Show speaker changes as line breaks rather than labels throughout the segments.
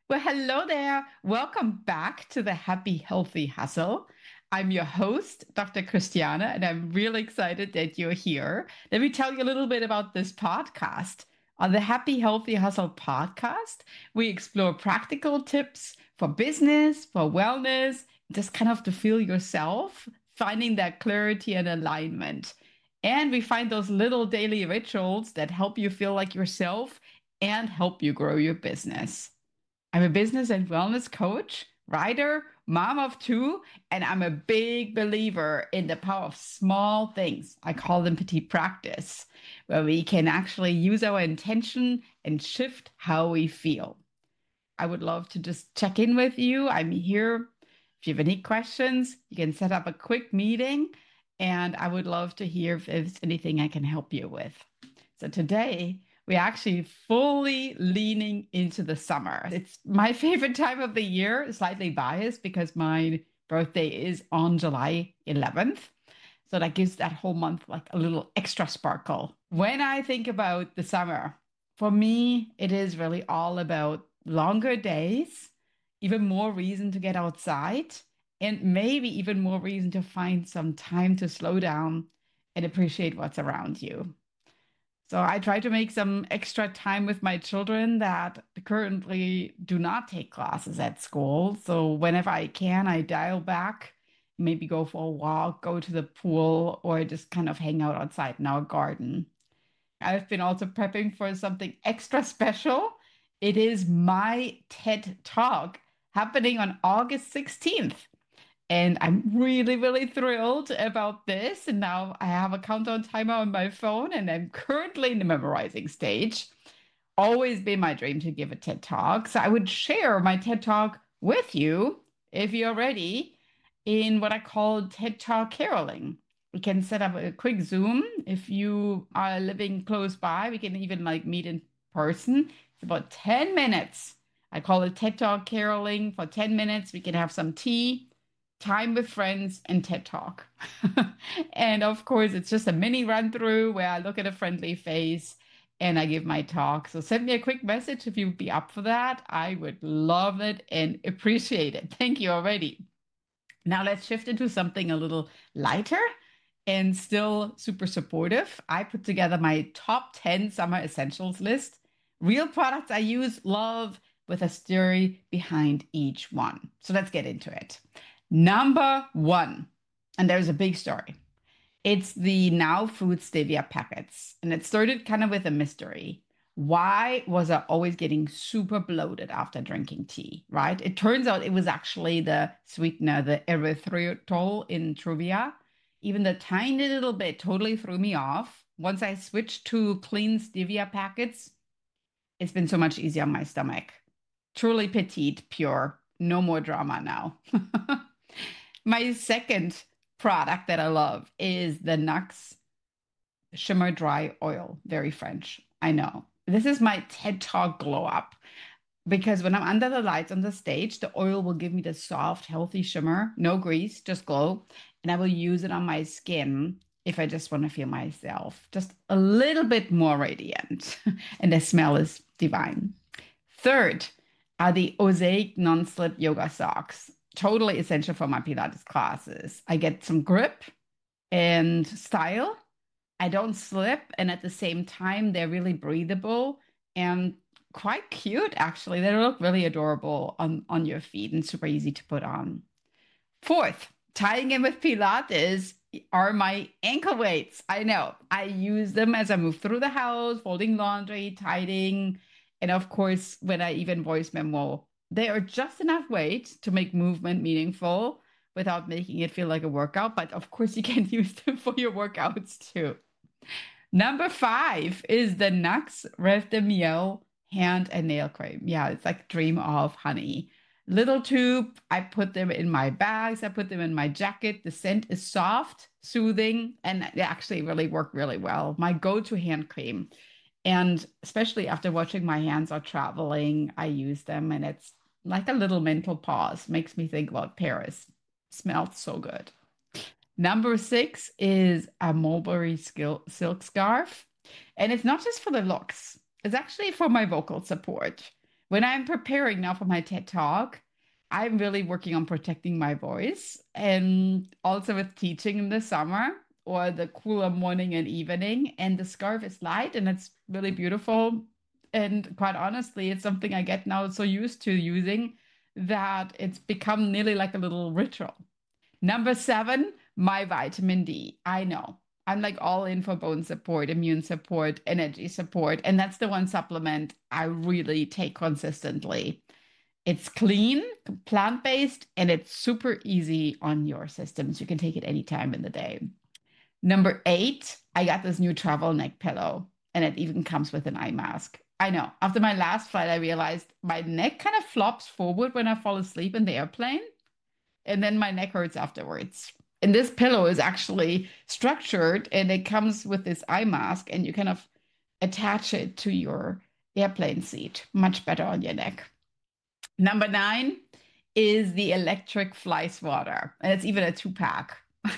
Well, hello there. Welcome back to the Happy Healthy Hustle. I'm your host, Dr. Christiana, and I'm really excited that you're here. Let me tell you a little bit about this podcast. On the Happy Healthy Hustle podcast, we explore practical tips for business, for wellness, just kind of to feel yourself, finding that clarity and alignment. And we find those little daily rituals that help you feel like yourself and help you grow your business. I'm a business and wellness coach, writer, mom of two, and I'm a big believer in the power of small things. I call them petit practice, where we can actually use our intention and shift how we feel. I would love to just check in with you. I'm here. If you have any questions, you can set up a quick meeting, and I would love to hear if there's anything I can help you with. So today, we're actually fully leaning into the summer. It's my favorite time of the year, slightly biased because my birthday is on July 11th. So that gives that whole month like a little extra sparkle. When I think about the summer, for me, it is really all about longer days, even more reason to get outside, and maybe even more reason to find some time to slow down and appreciate what's around you. So I try to make some extra time with my children that currently do not take classes at school. So whenever I can, I dial back, maybe go for a walk, go to the pool, or just kind of hang out outside in our garden. I've been also prepping for something extra special. It is my TED Talk happening on August 16th. And I'm really, really thrilled about this. And now I have a countdown timer on my phone, and I'm currently in the memorizing stage. Always been my dream to give a TED Talk. So I would share my TED Talk with you if you're ready in what I call TED Talk caroling. We can set up a quick Zoom if you are living close by. We can even like meet in person. It's about 10 minutes. I call it TED Talk caroling. For 10 minutes, we can have some tea, time with friends, and TED Talk. And of course, it's just a mini run through where I look at a friendly face and I give my talk. So send me a quick message if you'd be up for that. I would love it and appreciate it. Thank you already. Now let's shift into something a little lighter and still super supportive. I put together my top 10 summer essentials list, real products I use, love, with a story behind each one. So let's get into it. Number one, and there's a big story. It's the Now Food Stevia packets. And it started kind of with a mystery. Why was I always getting super bloated after drinking tea, right? It turns out it was actually the sweetener, the erythritol in Truvia. Even the tiny little bit totally threw me off. Once I switched to clean stevia packets, it's been so much easier on my stomach. Truly petite, pure, no more drama now. My second product that I love is the Nux Shimmer Dry Oil. Very French. I know. This is my TED Talk glow up because when I'm under the lights on the stage, the oil will give me the soft, healthy shimmer, no grease, just glow. And I will use it on my skin if I just want to feel myself just a little bit more radiant. And the smell is divine. Third are the Osaic non-slip yoga socks. Totally essential for my Pilates classes. I get some grip and style. I don't slip, and at the same time, they're really breathable and quite cute, actually. They look really adorable on your feet and super easy to put on. Fourth, tying in with Pilates are my ankle weights. I know I use them as I move through the house, folding laundry, tidying, and of course, when I even voice memo, they are just enough weight to make movement meaningful without making it feel like a workout. But of course, you can use them for your workouts too. Number five is the Nux Rev de Miel hand and nail cream. Yeah, it's like dream of honey. Little tube, I put them in my bags, I put them in my jacket. The scent is soft, soothing, and they actually really work really well. My go-to hand cream. And especially after watching my hands are traveling, I use them and it's like a little mental pause. Makes me think about Paris. Smells so good. Number six is a mulberry silk scarf. And it's not just for the looks, it's actually for my vocal support. When I'm preparing now for my TED Talk, I'm really working on protecting my voice and also with teaching in the summer or the cooler morning and evening. And the scarf is light and it's really beautiful. And quite honestly, it's something I get now so used to using that it's become nearly like a little ritual. Number seven, my vitamin D. I know. I'm like all in for bone support, immune support, energy support. And that's the one supplement I really take consistently. It's clean, plant-based, and it's super easy on your systems. You can take it anytime in the day. Number eight, I got this new travel neck pillow, and it even comes with an eye mask. I know. After my last flight, I realized my neck kind of flops forward when I fall asleep in the airplane and then my neck hurts afterwards. And this pillow is actually structured and it comes with this eye mask and you kind of attach it to your airplane seat, much better on your neck. Number nine is the electric fly swatter, and it's even a two-pack.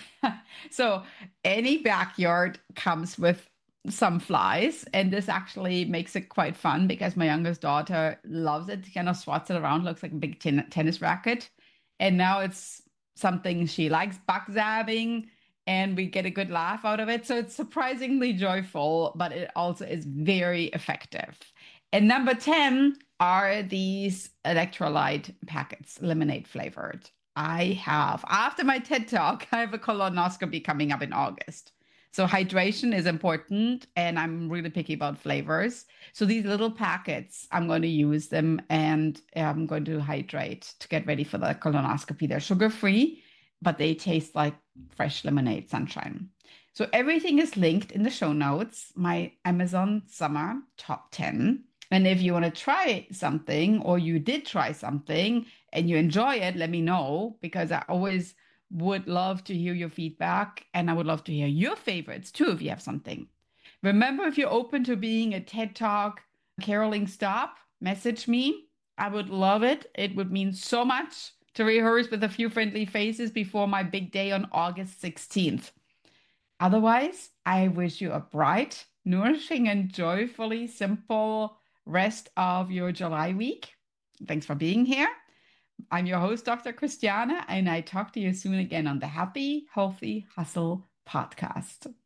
So any backyard comes with some flies, and this actually makes it quite fun because my youngest daughter loves it. She kind of swats it around, looks like a big tennis racket. And now it's something she likes, backzabbing, and we get a good laugh out of it. So it's surprisingly joyful, but it also is very effective. And number 10 are these electrolyte packets, lemonade flavored. I have, after my TED Talk, I have a colonoscopy coming up in August. So hydration is important, and I'm really picky about flavors. So these little packets, I'm going to use them and I'm going to hydrate to get ready for the colonoscopy. They're sugar-free, but they taste like fresh lemonade sunshine. So everything is linked in the show notes, my Amazon Summer Top 10. And if you want to try something or you did try something and you enjoy it, let me know because I always would love to hear your feedback and I would love to hear your favorites too if you have something. Remember, if you're open to being a TED Talk caroling stop, message me. I would love it. It would mean so much to rehearse with a few friendly faces before my big day on August 16th. Otherwise, I wish you a bright, nourishing, and joyfully simple rest of your July week. Thanks for being here. I'm your host, Dr. Christiane, and I talk to you soon again on the Happy, Healthy Hustle podcast.